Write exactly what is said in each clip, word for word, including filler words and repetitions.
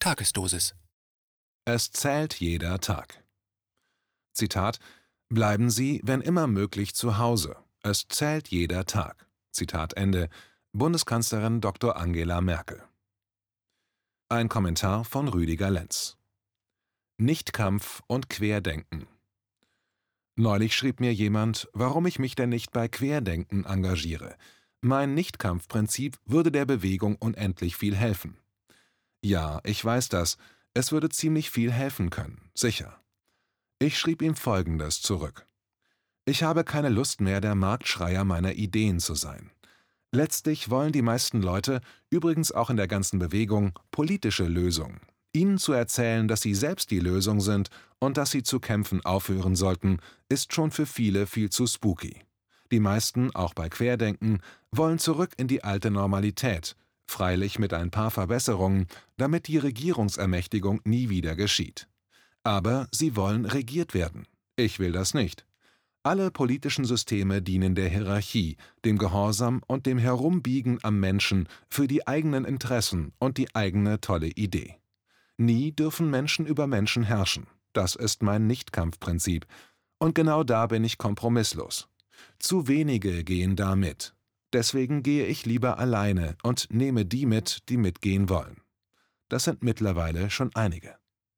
Tagesdosis. Es zählt jeder Tag. Zitat: Bleiben Sie, wenn immer möglich, zu Hause. Es zählt jeder Tag. Zitat Ende. Bundeskanzlerin Doktor Angela Merkel. Ein Kommentar von Rüdiger Lenz. Nichtkampf und Querdenken. Neulich schrieb mir jemand, warum ich mich denn nicht bei Querdenken engagiere. Mein Nichtkampfprinzip würde der Bewegung unendlich viel helfen. Ja, ich weiß das. Es würde ziemlich viel helfen können, sicher. Ich schrieb ihm Folgendes zurück. Ich habe keine Lust mehr, der Marktschreier meiner Ideen zu sein. Letztlich wollen die meisten Leute, übrigens auch in der ganzen Bewegung, politische Lösungen. Ihnen zu erzählen, dass sie selbst die Lösung sind und dass sie zu kämpfen aufhören sollten, ist schon für viele viel zu spooky. Die meisten, auch bei Querdenken, wollen zurück in die alte Normalität, freilich mit ein paar Verbesserungen, damit die Regierungsermächtigung nie wieder geschieht. Aber sie wollen regiert werden. Ich will das nicht. Alle politischen Systeme dienen der Hierarchie, dem Gehorsam und dem Herumbiegen am Menschen für die eigenen Interessen und die eigene tolle Idee. Nie dürfen Menschen über Menschen herrschen. Das ist mein Nichtkampfprinzip. Und genau da bin ich kompromisslos. Zu wenige gehen da mit. Deswegen gehe ich lieber alleine und nehme die mit, die mitgehen wollen. Das sind mittlerweile schon einige.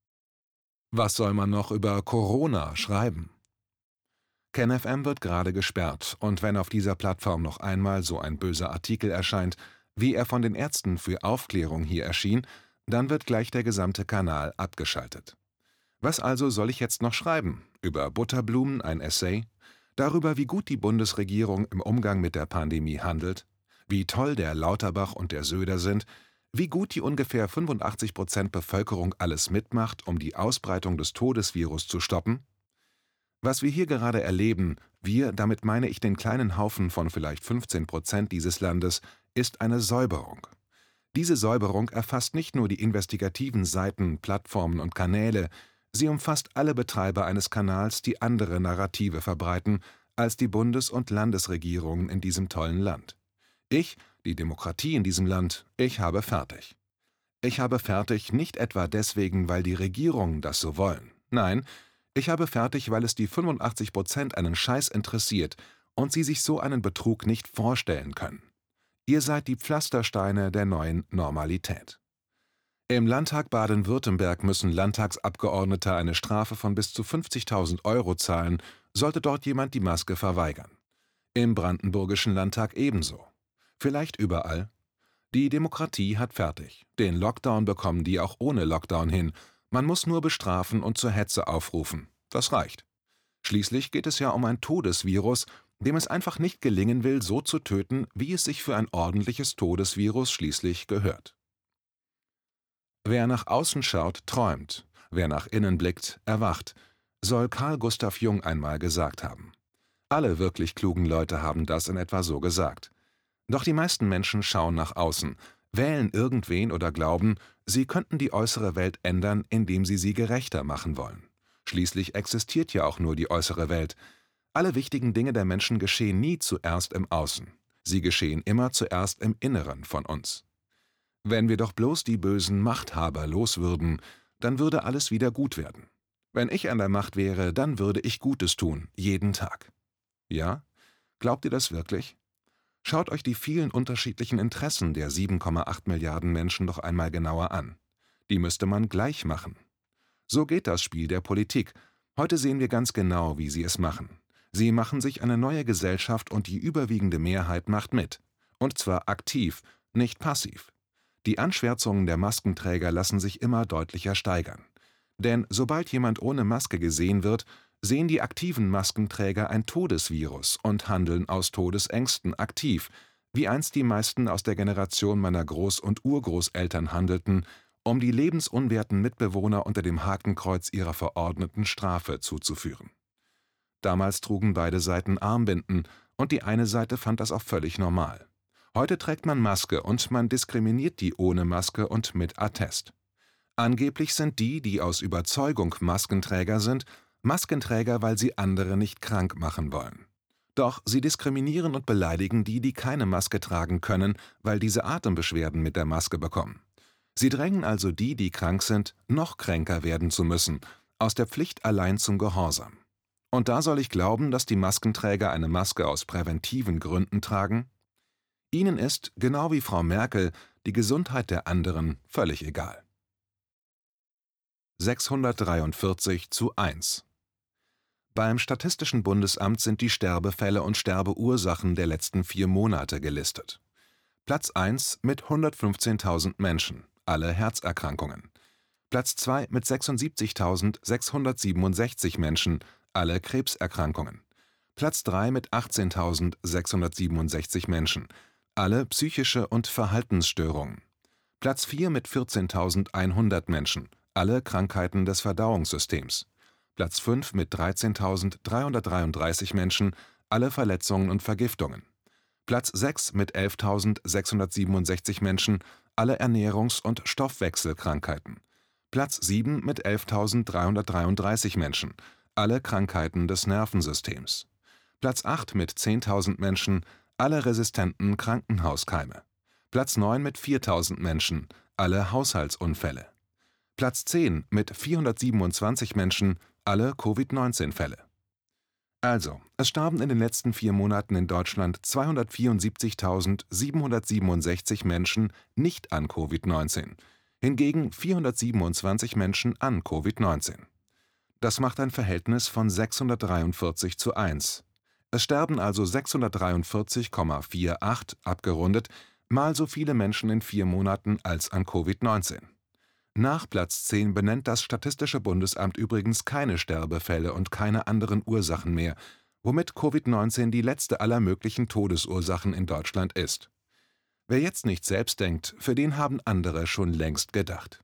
Was soll man noch über Corona schreiben? KenFM wird gerade gesperrt, und wenn auf dieser Plattform noch einmal so ein böser Artikel erscheint, wie er von den Ärzten für Aufklärung hier erschien, dann wird gleich der gesamte Kanal abgeschaltet. Was also soll ich jetzt noch schreiben? Über Butterblumen ein Essay? Darüber, wie gut die Bundesregierung im Umgang mit der Pandemie handelt? Wie toll der Lauterbach und der Söder sind? Wie gut die ungefähr fünfundachtzig Prozent Bevölkerung alles mitmacht, um die Ausbreitung des Todesvirus zu stoppen? Was wir hier gerade erleben, wir, damit meine ich den kleinen Haufen von vielleicht fünfzehn Prozent dieses Landes, ist eine Säuberung. Diese Säuberung erfasst nicht nur die investigativen Seiten, Plattformen und Kanäle, sie umfasst alle Betreiber eines Kanals, die andere Narrative verbreiten als die Bundes- und Landesregierungen in diesem tollen Land. Ich, die Demokratie in diesem Land, ich habe fertig. Ich habe fertig nicht etwa deswegen, weil die Regierungen das so wollen. Nein, ich habe fertig, weil es die fünfundachtzig Prozent einen Scheiß interessiert und sie sich so einen Betrug nicht vorstellen können. Ihr seid die Pflastersteine der neuen Normalität. Im Landtag Baden-Württemberg müssen Landtagsabgeordnete eine Strafe von bis zu fünfzigtausend Euro zahlen, sollte dort jemand die Maske verweigern. Im brandenburgischen Landtag ebenso. Vielleicht überall. Die Demokratie hat fertig. Den Lockdown bekommen die auch ohne Lockdown hin. Man muss nur bestrafen und zur Hetze aufrufen. Das reicht. Schließlich geht es ja um ein Todesvirus, dem es einfach nicht gelingen will, so zu töten, wie es sich für ein ordentliches Todesvirus schließlich gehört. Wer nach außen schaut, träumt. Wer nach innen blickt, erwacht, soll Carl Gustav Jung einmal gesagt haben. Alle wirklich klugen Leute haben das in etwa so gesagt. Doch die meisten Menschen schauen nach außen, wählen irgendwen oder glauben, sie könnten die äußere Welt ändern, indem sie sie gerechter machen wollen. Schließlich existiert ja auch nur die äußere Welt. Alle wichtigen Dinge der Menschen geschehen nie zuerst im Außen. Sie geschehen immer zuerst im Inneren von uns. Wenn wir doch bloß die bösen Machthaber loswürden, dann würde alles wieder gut werden. Wenn ich an der Macht wäre, dann würde ich Gutes tun, jeden Tag. Ja? Glaubt ihr das wirklich? Schaut euch die vielen unterschiedlichen Interessen der sieben Komma acht Milliarden Menschen doch einmal genauer an. Die müsste man gleich machen. So geht das Spiel der Politik. Heute sehen wir ganz genau, wie sie es machen. Sie machen sich eine neue Gesellschaft und die überwiegende Mehrheit macht mit. Und zwar aktiv, nicht passiv. Die Anschwärzungen der Maskenträger lassen sich immer deutlicher steigern. Denn sobald jemand ohne Maske gesehen wird, sehen die aktiven Maskenträger ein Todesvirus und handeln aus Todesängsten aktiv, wie einst die meisten aus der Generation meiner Groß- und Urgroßeltern handelten, um die lebensunwerten Mitbewohner unter dem Hakenkreuz ihrer verordneten Strafe zuzuführen. Damals trugen beide Seiten Armbinden und die eine Seite fand das auch völlig normal. Heute trägt man Maske und man diskriminiert die ohne Maske und mit Attest. Angeblich sind die, die aus Überzeugung Maskenträger sind, Maskenträger, weil sie andere nicht krank machen wollen. Doch sie diskriminieren und beleidigen die, die keine Maske tragen können, weil diese Atembeschwerden mit der Maske bekommen. Sie drängen also die, die krank sind, noch kränker werden zu müssen, aus der Pflicht allein zum Gehorsam. Und da soll ich glauben, dass die Maskenträger eine Maske aus präventiven Gründen tragen? Ihnen ist, genau wie Frau Merkel, die Gesundheit der anderen völlig egal. sechshundertdreiundvierzig zu eins. Beim Statistischen Bundesamt sind die Sterbefälle und Sterbeursachen der letzten vier Monate gelistet. Platz eins mit hundertfünfzehntausend Menschen, alle Herzerkrankungen. Platz zwei mit sechsundsiebzigtausendsechshundertsiebenundsechzig Menschen, alle Krebserkrankungen. Platz drei mit achtzehntausendsechshundertsiebenundsechzig Menschen, alle psychische und Verhaltensstörungen. Platz vier mit vierzehntausendeinhundert Menschen, alle Krankheiten des Verdauungssystems. Platz fünf mit dreizehntausenddreihundertdreiunddreißig Menschen, alle Verletzungen und Vergiftungen. Platz sechs mit elftausendsechshundertsiebenundsechzig Menschen, alle Ernährungs- und Stoffwechselkrankheiten. Platz sieben mit elftausenddreihundertdreiunddreißig Menschen, alle Krankheiten des Nervensystems. Platz acht mit zehntausend Menschen, alle resistenten Krankenhauskeime. Platz neun mit viertausend Menschen, alle Haushaltsunfälle. Platz zehn mit vierhundertsiebenundzwanzig Menschen, alle Covid neunzehn Fälle. Also, es starben in den letzten vier Monaten in Deutschland zweihundertvierundsiebzigtausendsiebenhundertsiebenundsechzig Menschen nicht an Covid neunzehn, hingegen vierhundertsiebenundzwanzig Menschen an Covid neunzehn. Das macht ein Verhältnis von sechshundertdreiundvierzig zu eins. Es sterben also sechshundertdreiundvierzig Komma achtundvierzig, abgerundet, mal so viele Menschen in vier Monaten als an Covid neunzehn. Nach Platz zehn benennt das Statistische Bundesamt übrigens keine Sterbefälle und keine anderen Ursachen mehr, womit Covid neunzehn die letzte aller möglichen Todesursachen in Deutschland ist. Wer jetzt nicht selbst denkt, für den haben andere schon längst gedacht.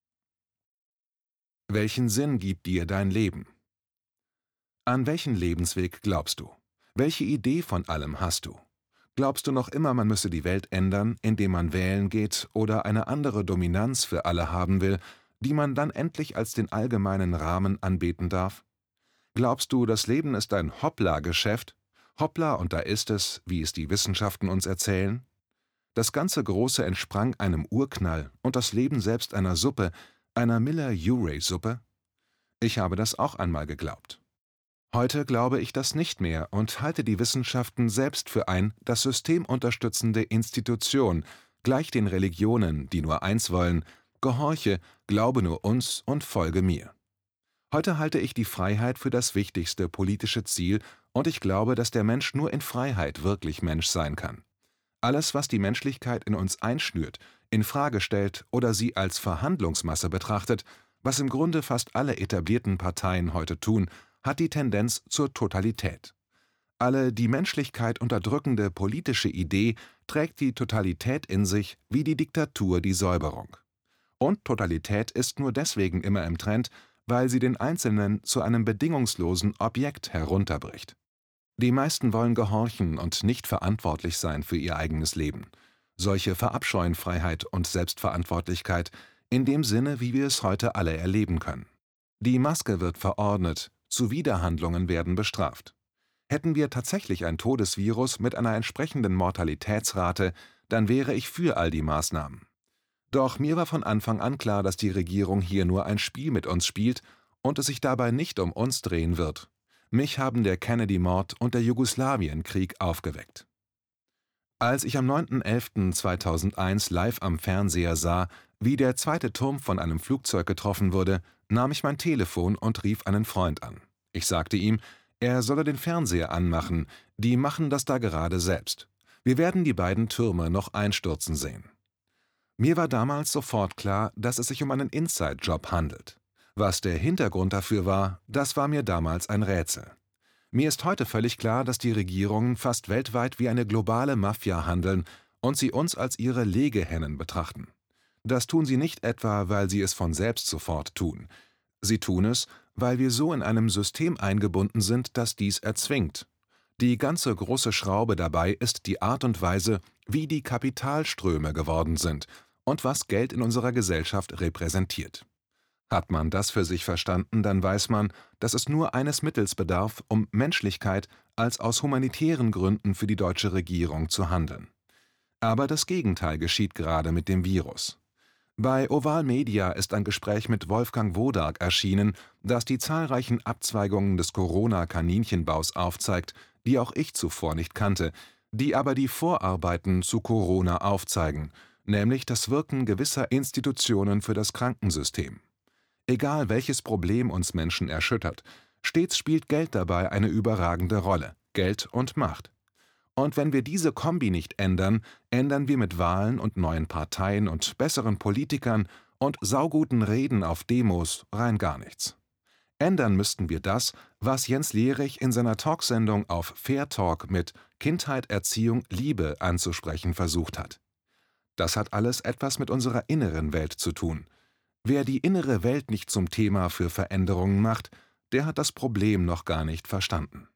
Welchen Sinn gibt dir dein Leben? An welchen Lebensweg glaubst du? Welche Idee von allem hast du? Glaubst du noch immer, man müsse die Welt ändern, indem man wählen geht oder eine andere Dominanz für alle haben will, die man dann endlich als den allgemeinen Rahmen anbeten darf? Glaubst du, das Leben ist ein Hoppla-Geschäft? Hoppla und da ist es, wie es die Wissenschaften uns erzählen? Das ganze Große entsprang einem Urknall und das Leben selbst einer Suppe, einer Miller-Urey-Suppe? Ich habe das auch einmal geglaubt. Heute glaube ich das nicht mehr und halte die Wissenschaften selbst für ein das System unterstützende Institution, gleich den Religionen, die nur eins wollen: Gehorche, glaube nur uns und folge mir. Heute halte ich die Freiheit für das wichtigste politische Ziel und ich glaube, dass der Mensch nur in Freiheit wirklich Mensch sein kann. Alles, was die Menschlichkeit in uns einschnürt, in Frage stellt oder sie als Verhandlungsmasse betrachtet, was im Grunde fast alle etablierten Parteien heute tun, hat die Tendenz zur Totalität. Alle die Menschlichkeit unterdrückende politische Idee trägt die Totalität in sich wie die Diktatur die Säuberung. Und Totalität ist nur deswegen immer im Trend, weil sie den Einzelnen zu einem bedingungslosen Objekt herunterbricht. Die meisten wollen gehorchen und nicht verantwortlich sein für ihr eigenes Leben. Solche verabscheuen Freiheit und Selbstverantwortlichkeit in dem Sinne, wie wir es heute alle erleben können. Die Maske wird verordnet, Zuwiderhandlungen werden bestraft. Hätten wir tatsächlich ein Todesvirus mit einer entsprechenden Mortalitätsrate, dann wäre ich für all die Maßnahmen. Doch mir war von Anfang an klar, dass die Regierung hier nur ein Spiel mit uns spielt und es sich dabei nicht um uns drehen wird. Mich haben der Kennedy-Mord und der Jugoslawienkrieg aufgeweckt. Als ich am neunten elften zweitausendeins live am Fernseher sah, wie der zweite Turm von einem Flugzeug getroffen wurde, nahm ich mein Telefon und rief einen Freund an. Ich sagte ihm, er solle den Fernseher anmachen, die machen das da gerade selbst. Wir werden die beiden Türme noch einstürzen sehen. Mir war damals sofort klar, dass es sich um einen Inside-Job handelt. Was der Hintergrund dafür war, das war mir damals ein Rätsel. Mir ist heute völlig klar, dass die Regierungen fast weltweit wie eine globale Mafia handeln und sie uns als ihre Legehennen betrachten. Das tun sie nicht etwa, weil sie es von selbst sofort tun. Sie tun es, weil wir so in einem System eingebunden sind, das dies erzwingt. Die ganze große Schraube dabei ist die Art und Weise, wie die Kapitalströme geworden sind und was Geld in unserer Gesellschaft repräsentiert. Hat man das für sich verstanden, dann weiß man, dass es nur eines Mittels bedarf, um Menschlichkeit als aus humanitären Gründen für die deutsche Regierung zu handeln. Aber das Gegenteil geschieht gerade mit dem Virus. Bei Oval Media ist ein Gespräch mit Wolfgang Wodarg erschienen, das die zahlreichen Abzweigungen des Corona-Kaninchenbaus aufzeigt, die auch ich zuvor nicht kannte, die aber die Vorarbeiten zu Corona aufzeigen, nämlich das Wirken gewisser Institutionen für das Krankensystem. Egal welches Problem uns Menschen erschüttert, stets spielt Geld dabei eine überragende Rolle, Geld und Macht. Und wenn wir diese Kombi nicht ändern, ändern wir mit Wahlen und neuen Parteien und besseren Politikern und sauguten Reden auf Demos rein gar nichts. Ändern müssten wir das, was Jens Lehrig in seiner Talksendung auf Fair Talk mit Kindheit, Erziehung, Liebe anzusprechen versucht hat. Das hat alles etwas mit unserer inneren Welt zu tun. Wer die innere Welt nicht zum Thema für Veränderungen macht, der hat das Problem noch gar nicht verstanden.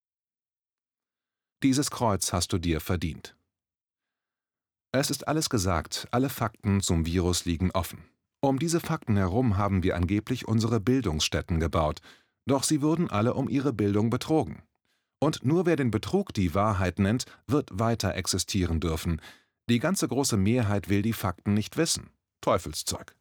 Dieses Kreuz hast du dir verdient. Es ist alles gesagt, alle Fakten zum Virus liegen offen. Um diese Fakten herum haben wir angeblich unsere Bildungsstätten gebaut, doch sie wurden alle um ihre Bildung betrogen. Und nur wer den Betrug die Wahrheit nennt, wird weiter existieren dürfen. Die ganze große Mehrheit will die Fakten nicht wissen. Teufelszeug.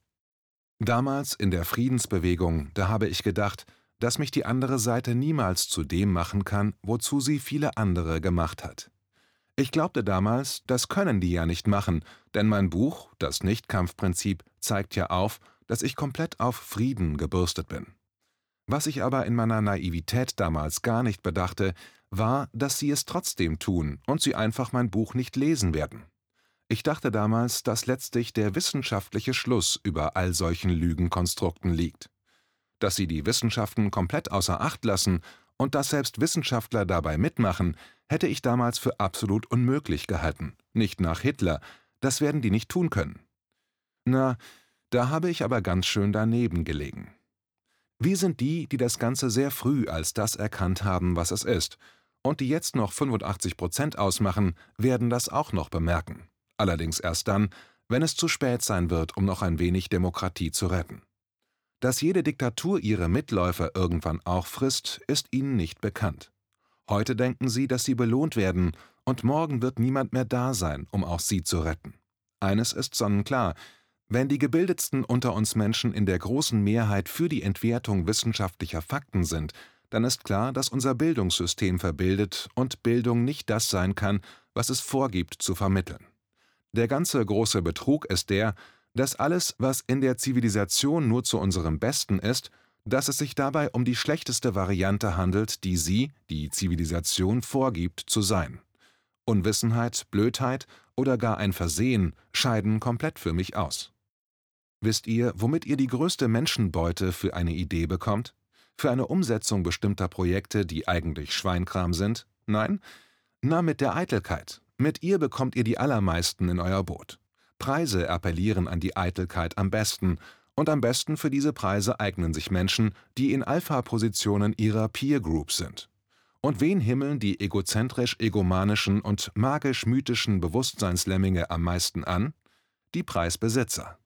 Damals in der Friedensbewegung, da habe ich gedacht, dass mich die andere Seite niemals zu dem machen kann, wozu sie viele andere gemacht hat. Ich glaubte damals, das können die ja nicht machen, denn mein Buch, das Nichtkampfprinzip, zeigt ja auf, dass ich komplett auf Frieden gebürstet bin. Was ich aber in meiner Naivität damals gar nicht bedachte, war, dass sie es trotzdem tun und sie einfach mein Buch nicht lesen werden. Ich dachte damals, dass letztlich der wissenschaftliche Schluss über all solchen Lügenkonstrukten liegt. Dass sie die Wissenschaften komplett außer Acht lassen und dass selbst Wissenschaftler dabei mitmachen, hätte ich damals für absolut unmöglich gehalten. Nicht nach Hitler, das werden die nicht tun können. Na, da habe ich aber ganz schön daneben gelegen. Wir sind die, die das Ganze sehr früh als das erkannt haben, was es ist, und die jetzt noch fünfundachtzig Prozent ausmachen, werden das auch noch bemerken. Allerdings erst dann, wenn es zu spät sein wird, um noch ein wenig Demokratie zu retten. Dass jede Diktatur ihre Mitläufer irgendwann auch frisst, ist ihnen nicht bekannt. Heute denken sie, dass sie belohnt werden, und morgen wird niemand mehr da sein, um auch sie zu retten. Eines ist sonnenklar: Wenn die Gebildetsten unter uns Menschen in der großen Mehrheit für die Entwertung wissenschaftlicher Fakten sind, dann ist klar, dass unser Bildungssystem verbildet und Bildung nicht das sein kann, was es vorgibt zu vermitteln. Der ganze große Betrug ist der, dass alles, was in der Zivilisation nur zu unserem Besten ist, dass es sich dabei um die schlechteste Variante handelt, die sie, die Zivilisation, vorgibt zu sein. Unwissenheit, Blödheit oder gar ein Versehen scheiden komplett für mich aus. Wisst ihr, womit ihr die größte Menschenbeute für eine Idee bekommt? Für eine Umsetzung bestimmter Projekte, die eigentlich Schweinkram sind? Nein? Na, mit der Eitelkeit. Mit ihr bekommt ihr die allermeisten in euer Boot. Preise appellieren an die Eitelkeit am besten, und am besten für diese Preise eignen sich Menschen, die in Alpha-Positionen ihrer Peer Group sind. Und wen himmeln die egozentrisch-egomanischen und magisch-mythischen Bewusstseinslemminge am meisten an? Die Preisbesitzer.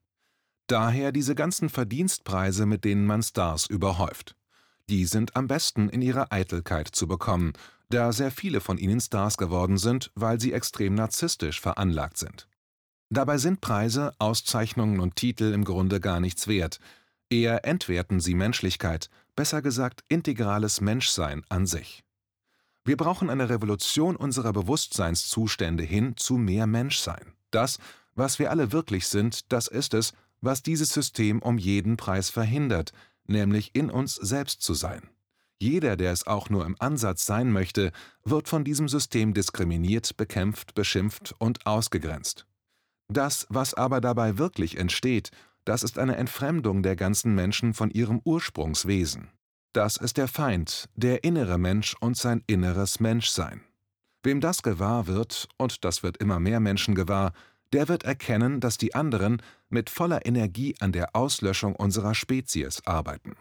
Daher diese ganzen Verdienstpreise, mit denen man Stars überhäuft. Die sind am besten in ihrer Eitelkeit zu bekommen, da sehr viele von ihnen Stars geworden sind, weil sie extrem narzisstisch veranlagt sind. Dabei sind Preise, Auszeichnungen und Titel im Grunde gar nichts wert. Eher entwerten sie Menschlichkeit, besser gesagt integrales Menschsein an sich. Wir brauchen eine Revolution unserer Bewusstseinszustände hin zu mehr Menschsein. Das, was wir alle wirklich sind, das ist es, was dieses System um jeden Preis verhindert, nämlich in uns selbst zu sein. Jeder, der es auch nur im Ansatz sein möchte, wird von diesem System diskriminiert, bekämpft, beschimpft und ausgegrenzt. Das, was aber dabei wirklich entsteht, das ist eine Entfremdung der ganzen Menschen von ihrem Ursprungswesen. Das ist der Feind, der innere Mensch und sein inneres Menschsein. Wem das gewahr wird, und das wird immer mehr Menschen gewahr, der wird erkennen, dass die anderen mit voller Energie an der Auslöschung unserer Spezies arbeiten.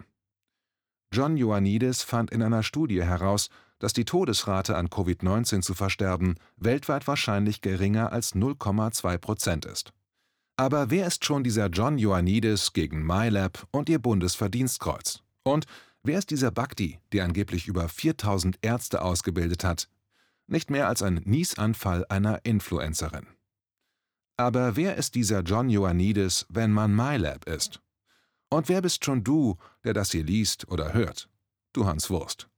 John Ioannidis fand in einer Studie heraus, dass die Todesrate an Covid neunzehn zu versterben weltweit wahrscheinlich geringer als null Komma zwei Prozent ist. Aber wer ist schon dieser John Ioannidis gegen MyLab und ihr Bundesverdienstkreuz? Und wer ist dieser Bhakti, der angeblich über viertausend Ärzte ausgebildet hat? Nicht mehr als ein Niesanfall einer Influencerin. Aber wer ist dieser John Ioannidis, wenn man MyLab ist? Und wer bist schon du, der das hier liest oder hört? Du Hans Wurst.